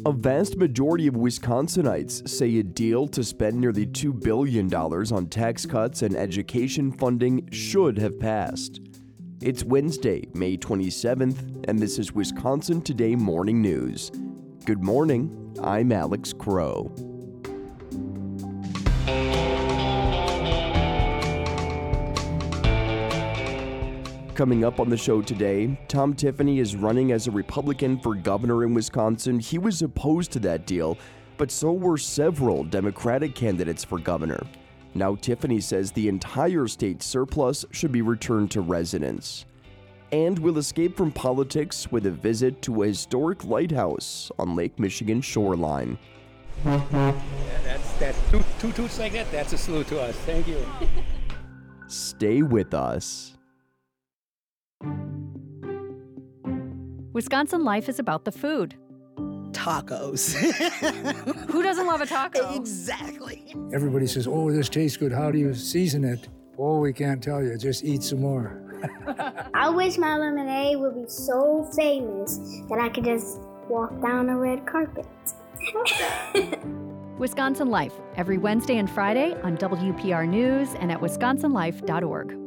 A vast majority of Wisconsinites say a deal to spend nearly $2 billion on tax cuts and education funding should have passed. It's Wednesday, May 27th, and this is Wisconsin Today Morning News. Good morning, I'm Alex Crow. Coming up on the show today, Tom Tiffany is running as a Republican for governor in Wisconsin. He was opposed to that deal, but so were several Democratic candidates for governor. Now Tiffany says the entire state surplus should be returned to residents. And we'll escape from politics with a visit to a historic lighthouse on Lake Michigan shoreline. That's two toots like that. That's a salute to us. Thank you. Stay with us. Wisconsin Life is about the food. Tacos. Who doesn't love a taco? Exactly. Everybody says, oh, this tastes good. How do you season it? Oh, we can't tell you. Just eat some more. I wish my lemonade would be so famous that I could just walk down a red carpet. Wisconsin Life, every Wednesday and Friday on WPR News and at wisconsinlife.org.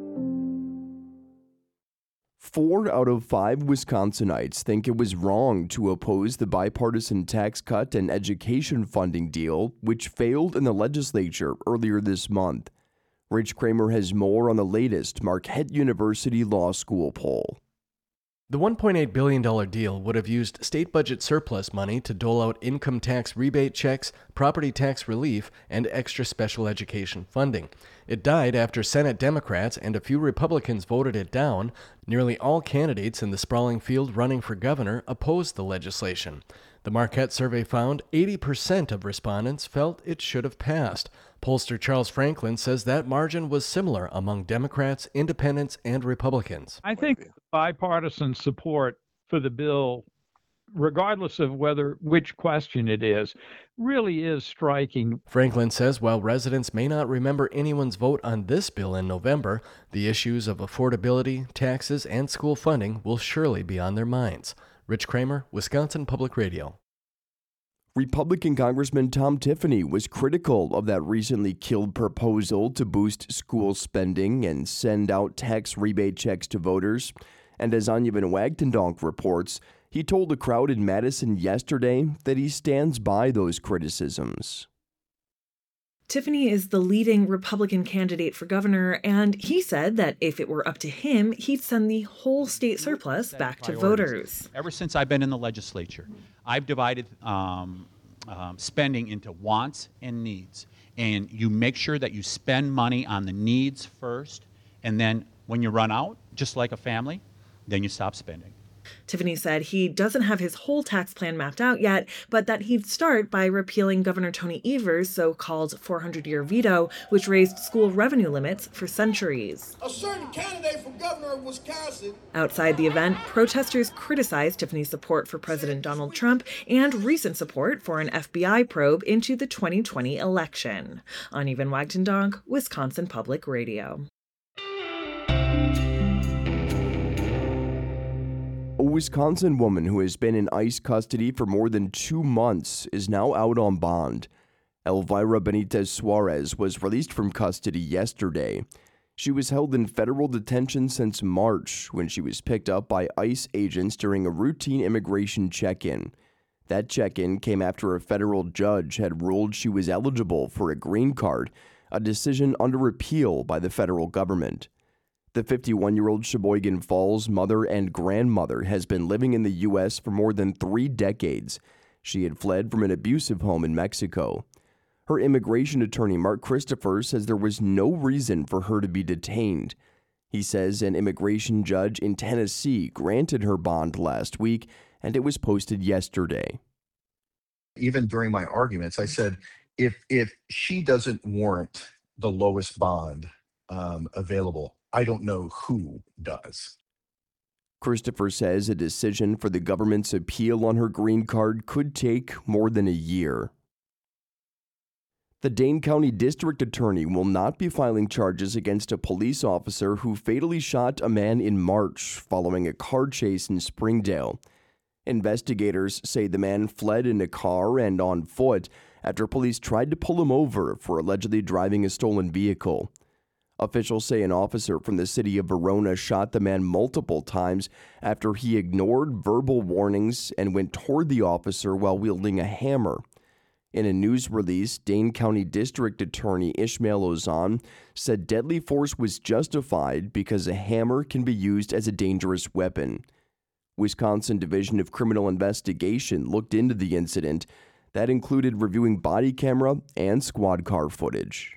4 out of 5 Wisconsinites think it was wrong to oppose the bipartisan tax cut and education funding deal, which failed in the legislature earlier this month. Rich Kramer has more on the latest Marquette University Law School poll. The $1.8 billion deal would have used state budget surplus money to dole out income tax rebate checks, property tax relief, and extra special education funding. It died after Senate Democrats and a few Republicans voted it down. Nearly all candidates in the sprawling field running for governor opposed the legislation. The Marquette survey found 80% of respondents felt it should have passed. Pollster Charles Franklin says that margin was similar among Democrats, independents, and Republicans. I think bipartisan support for the bill, regardless of which question it is, really is striking. Franklin says while residents may not remember anyone's vote on this bill in November, the issues of affordability, taxes, and school funding will surely be on their minds. Rich Kramer, Wisconsin Public Radio. Republican Congressman Tom Tiffany was critical of that recently killed proposal to boost school spending and send out tax rebate checks to voters. And as Anya Van Wagtendonk reports, he told a crowd in Madison yesterday that he stands by those criticisms. Tiffany is the leading Republican candidate for governor, and he said that if it were up to him, he'd send the whole state surplus back to voters. Ever since I've been in the legislature, I've divided spending into wants and needs. And you make sure that you spend money on the needs first, and then when you run out, just like a family, then you stop spending. Tiffany said he doesn't have his whole tax plan mapped out yet, but that he'd start by repealing Governor Tony Evers' so-called 400-year veto, which raised school revenue limits for centuries. A certain candidate for governor of Wisconsin. Outside the event, protesters criticized Tiffany's support for President Donald Trump and recent support for an FBI probe into the 2020 election. Anya Van Wagtendonk, Wisconsin Public Radio. A Wisconsin woman who has been in ICE custody for more than 2 months is now out on bond. Elvira Benitez Suarez was released from custody yesterday. She was held in federal detention since March when she was picked up by ICE agents during a routine immigration check-in. That check-in came after a federal judge had ruled she was eligible for a green card, a decision under appeal by the federal government. The 51-year-old Sheboygan Falls mother and grandmother has been living in the U.S. for more than 3 decades. She had fled from an abusive home in Mexico. Her immigration attorney, Mark Christopher, says there was no reason for her to be detained. He says an immigration judge in Tennessee granted her bond last week, and it was posted yesterday. Even during my arguments, I said, if she doesn't warrant the lowest bond available, I don't know who does. Christopher says a decision for the government's appeal on her green card could take more than a year. The Dane County District Attorney will not be filing charges against a police officer who fatally shot a man in March following a car chase in Springdale. Investigators say the man fled in a car and on foot after police tried to pull him over for allegedly driving a stolen vehicle. Officials say an officer from the city of Verona shot the man multiple times after he ignored verbal warnings and went toward the officer while wielding a hammer. In a news release, Dane County District Attorney Ishmael Ozan said deadly force was justified because a hammer can be used as a dangerous weapon. Wisconsin Division of Criminal Investigation looked into the incident. That included reviewing body camera and squad car footage.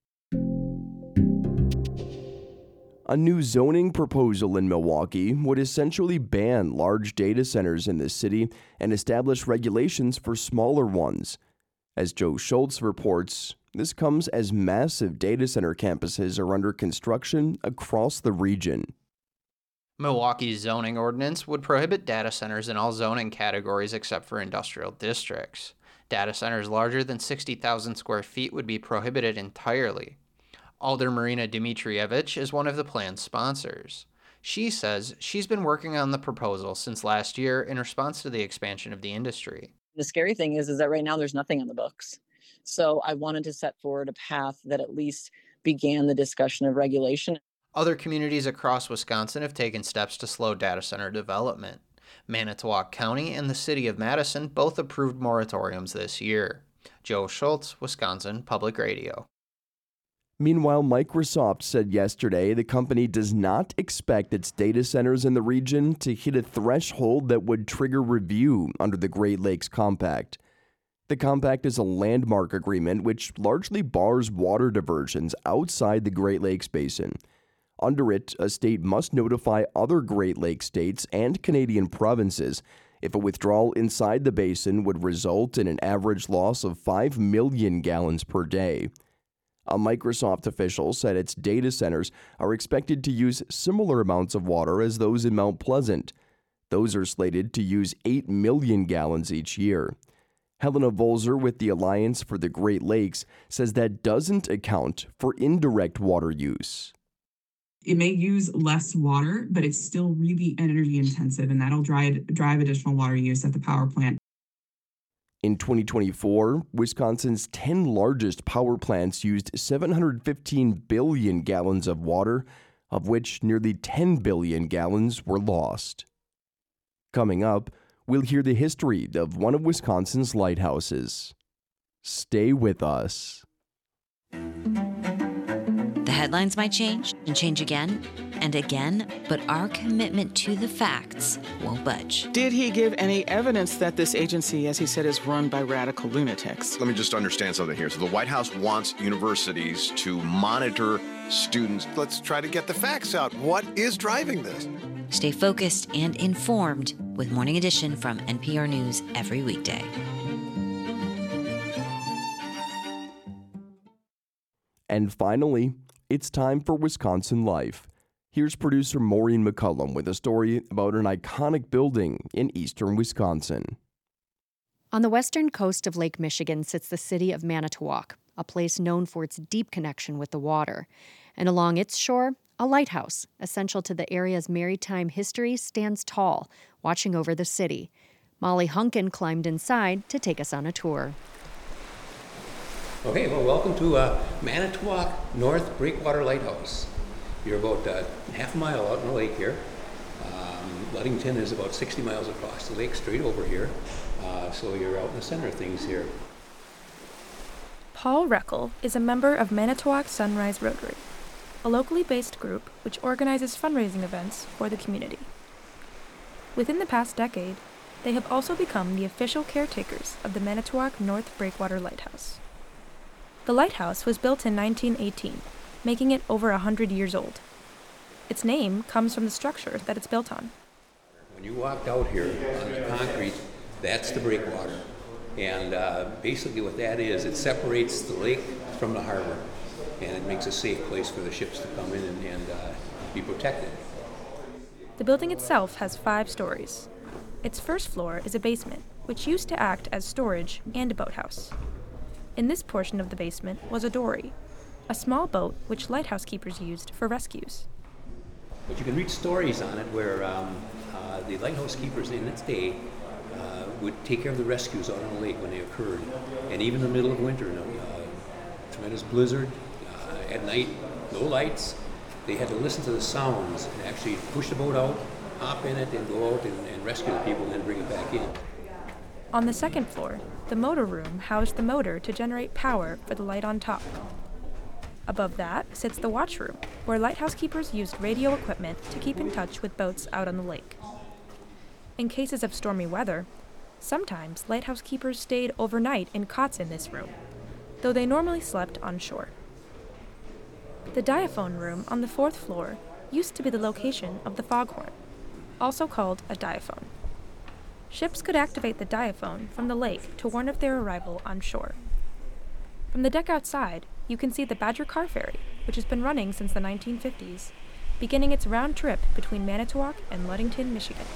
A new zoning proposal in Milwaukee would essentially ban large data centers in the city and establish regulations for smaller ones. As Joe Schultz reports, this comes as massive data center campuses are under construction across the region. Milwaukee's zoning ordinance would prohibit data centers in all zoning categories except for industrial districts. Data centers larger than 60,000 square feet would be prohibited entirely. Alder Marina Dmitrievich is one of the plan's sponsors. She says she's been working on the proposal since last year in response to the expansion of the industry. The scary thing is that right now there's nothing on the books. So I wanted to set forward a path that at least began the discussion of regulation. Other communities across Wisconsin have taken steps to slow data center development. Manitowoc County and the city of Madison both approved moratoriums this year. Joe Schultz, Wisconsin Public Radio. Meanwhile, Microsoft said yesterday the company does not expect its data centers in the region to hit a threshold that would trigger review under the Great Lakes Compact. The compact is a landmark agreement which largely bars water diversions outside the Great Lakes Basin. Under it, a state must notify other Great Lakes states and Canadian provinces if a withdrawal inside the basin would result in an average loss of 5 million gallons per day. A Microsoft official said its data centers are expected to use similar amounts of water as those in Mount Pleasant. Those are slated to use 8 million gallons each year. Helena Volzer with the Alliance for the Great Lakes says that doesn't account for indirect water use. It may use less water, but it's still really energy intensive, and that'll drive additional water use at the power plant. In 2024, Wisconsin's 10 largest power plants used 715 billion gallons of water, of which nearly 10 billion gallons were lost. Coming up, we'll hear the history of one of Wisconsin's lighthouses. Stay with us. The headlines might change and change again and again, but our commitment to the facts won't budge. Did he give any evidence that this agency, as he said, is run by radical lunatics? Let me just understand something here. So the White House wants universities to monitor students. Let's try to get the facts out. What is driving this? Stay focused and informed with Morning Edition from NPR News every weekday. And finally, it's time for Wisconsin Life. Here's producer Maureen McCullum with a story about an iconic building in eastern Wisconsin. On the western coast of Lake Michigan sits the city of Manitowoc, a place known for its deep connection with the water. And along its shore, a lighthouse, essential to the area's maritime history, stands tall, watching over the city. Molly Hunkin climbed inside to take us on a tour. Okay, well, welcome to Manitowoc North Breakwater Lighthouse. You're about half a mile out in the lake here. Ludington is about 60 miles across the lake, straight over here. So you're out in the center of things here. Paul Reckel is a member of Manitowoc Sunrise Rotary, a locally based group which organizes fundraising events for the community. Within the past decade, they have also become the official caretakers of the Manitowoc North Breakwater Lighthouse. The lighthouse was built in 1918, making it over 100 years old. Its name comes from the structure that it's built on. When you walked out here on the concrete, that's the breakwater. And basically what that is, it separates the lake from the harbor, and it makes a safe place for the ships to come in and be protected. The building itself has 5 stories. Its first floor is a basement, which used to act as storage and a boathouse. In this portion of the basement was a dory, a small boat which lighthouse keepers used for rescues. But you can read stories on it where the lighthouse keepers in its day would take care of the rescues out on the lake when they occurred. And even in the middle of winter, tremendous blizzard, at night, no lights. They had to listen to the sounds and actually push the boat out, hop in it, and go out and rescue the people and then bring it back in. On the second floor, the motor room housed the motor to generate power for the light on top. Above that sits the watch room, where lighthouse keepers used radio equipment to keep in touch with boats out on the lake. In cases of stormy weather, sometimes lighthouse keepers stayed overnight in cots in this room, though they normally slept on shore. The diaphone room on the fourth floor used to be the location of the foghorn, also called a diaphone. Ships could activate the diaphone from the lake to warn of their arrival on shore. From the deck outside, you can see the Badger Car Ferry, which has been running since the 1950s, beginning its round trip between Manitowoc and Ludington, Michigan.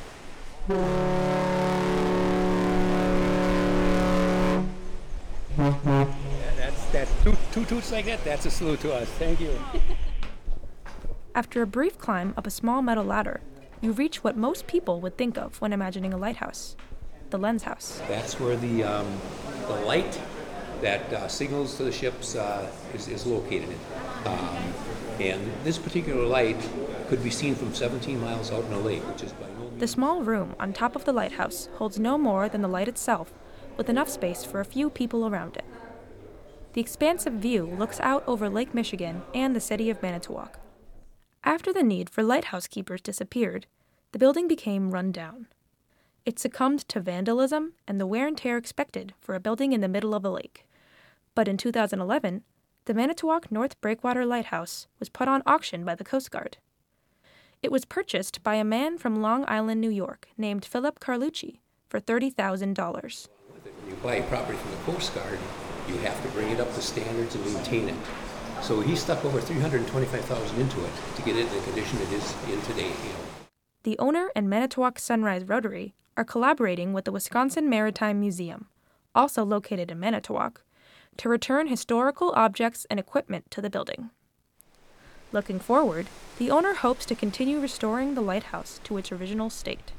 That's two toots like that. That's a salute to us. Thank you. After a brief climb up a small metal ladder, you reach what most people would think of when imagining a lighthouse, the lens house. That's where the light that signals to the ships is located. And this particular light could be seen from 17 miles out in the lake, which is by no means... The small room on top of the lighthouse holds no more than the light itself, with enough space for a few people around it. The expansive view looks out over Lake Michigan and the city of Manitowoc. After the need for lighthouse keepers disappeared, the building became run down. It succumbed to vandalism and the wear and tear expected for a building in the middle of a lake. But in 2011, the Manitowoc North Breakwater Lighthouse was put on auction by the Coast Guard. It was purchased by a man from Long Island, New York, named Philip Carlucci, for $30,000. When you buy a property from the Coast Guard, you have to bring it up to standards and maintain it. So he stuck over $325,000 into it to get it in the condition it is in today. The owner and Manitowoc Sunrise Rotary are collaborating with the Wisconsin Maritime Museum, also located in Manitowoc, to return historical objects and equipment to the building. Looking forward, the owner hopes to continue restoring the lighthouse to its original state.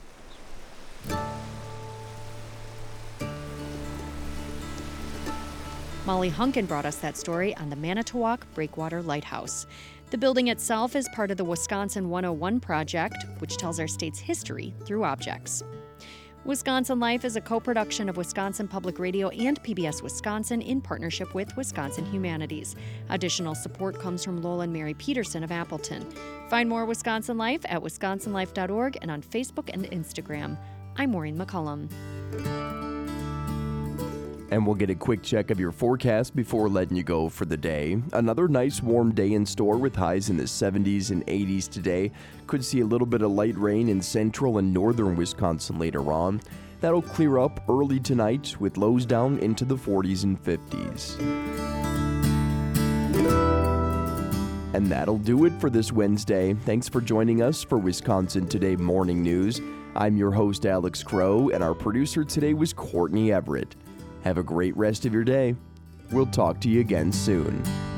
Molly Hunkin brought us that story on the Manitowoc Breakwater Lighthouse. The building itself is part of the Wisconsin 101 project, which tells our state's history through objects. Wisconsin Life is a co-production of Wisconsin Public Radio and PBS Wisconsin in partnership with Wisconsin Humanities. Additional support comes from Lowell and Mary Peterson of Appleton. Find more Wisconsin Life at wisconsinlife.org and on Facebook and Instagram. I'm Maureen McCullum. And we'll get a quick check of your forecast before letting you go for the day. Another nice warm day in store with highs in the 70s and 80s today. Could see a little bit of light rain in central and northern Wisconsin later on. That'll clear up early tonight with lows down into the 40s and 50s. And that'll do it for this Wednesday. Thanks for joining us for Wisconsin Today Morning News. I'm your host, Alex Crow, and our producer today was Courtney Everett. Have a great rest of your day. We'll talk to you again soon.